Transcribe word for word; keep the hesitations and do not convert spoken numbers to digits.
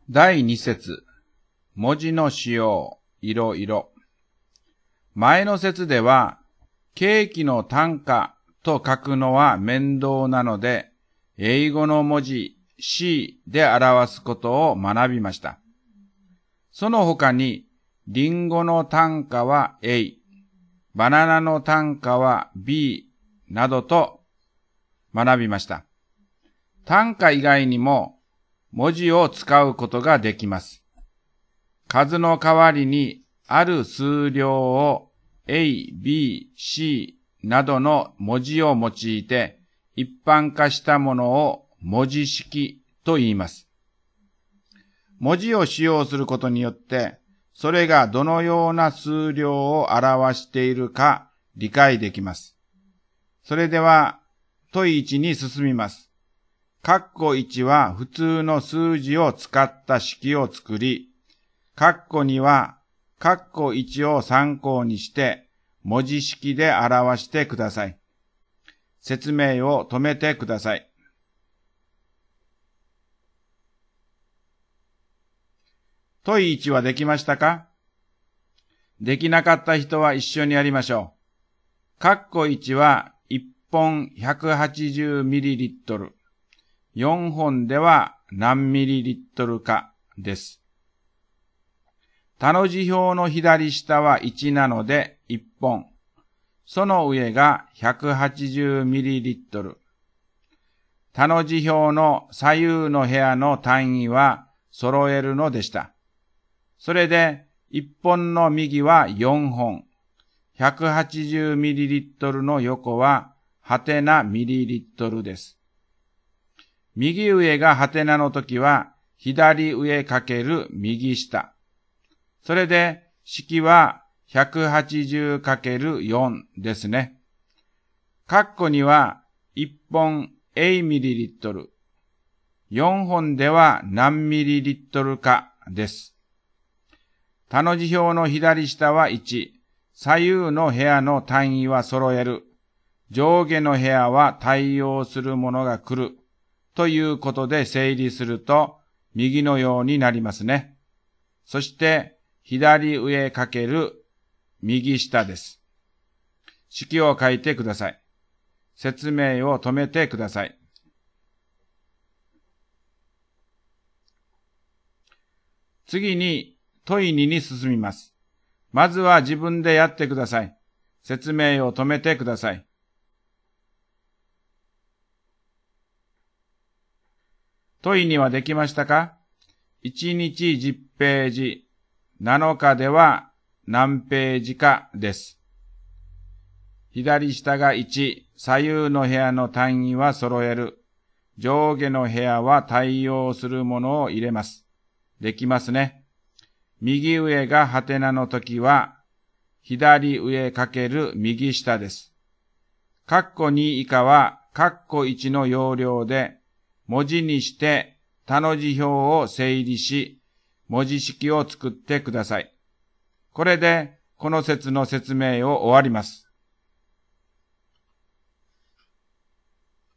だいに節、文字の使用、いろいろ。前の節では、ケーキの単価と書くのは面倒なので、英語の文字 C で表すことを学びました。その他に、リンゴの単価は A、バナナの単価は B などと学びました。単価以外にも文字を使うことができます。数の代わりにある数量を A、B、C などの文字を用いて一般化したものを文字式と言います。文字を使用することによって、それがどのような数量を表しているか理解できます。それでは、問いいちに進みます。カッコいちは普通の数字を使った式を作り、カッコにはカッコいちを参考にして文字式で表してください。説明を止めてください。問いいちはできましたか？できなかった人は一緒にやりましょう。カッコいちはいっぽん ひゃくはちじゅうミリリットル、よんほんでは何ミリリットルかです。他の字表の左下はいちなのでいっぽん。その上が ひゃくはちじゅうミリリットル。他の字表の左右の部屋の単位は揃えるのでした。それでいっぽんの右はよんほん。ひゃくはちじゅうミリリットルの横ははてなミリリットルです。右上がハテナの時は左上かける右下。それで式は ひゃくはちじゅうかけるよん ですね。カッコにはいっぽん A ミリリットル、よんほんでは何ミリリットルかです。他の字表の左下はいち、左右の部屋の単位は揃える、上下の部屋は対応するものが来る。ということで整理すると右のようになりますね。そして左上かける右下です。式を書いてください。説明を止めてください。次に問いにに進みます。まずは自分でやってください。説明を止めてください。問いにはできましたか？いちにちじゅっページ、なのかでは何ページかです。左下がいち、左右の部屋の単位は揃える。上下の部屋は対応するものを入れます。できますね。右上がハテナの時は、左上かける右下です。カッコに以下はカッコいちの要領で、文字にして他の字表を整理し、文字式を作ってください。これでこの節の説明を終わります。